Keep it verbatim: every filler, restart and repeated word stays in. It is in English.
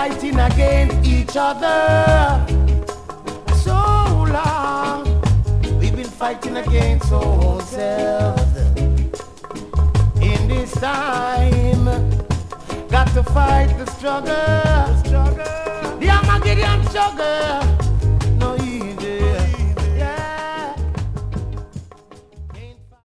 fighting against each other. So long we've been fighting against ourselves. In this time, got to fight the struggle, the struggle, the Armageddon struggle.